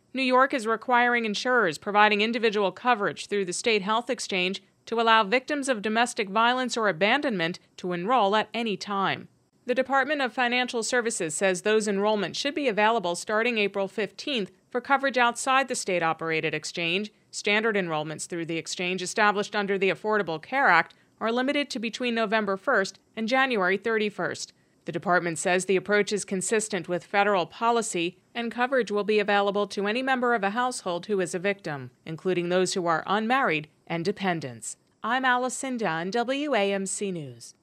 New York is requiring insurers providing individual coverage through the state health exchange to allow victims of domestic violence or abandonment to enroll at any time. The Department of Financial Services says those enrollments should be available starting April 15th for coverage outside the state-operated exchange. Standard enrollments through the exchange established under the Affordable Care Act are limited to between November 1st and January 31st. The department says the approach is consistent with federal policy, and coverage will be available to any member of a household who is a victim, including those who are unmarried and dependents. I'm Allison Dunn, WAMC News.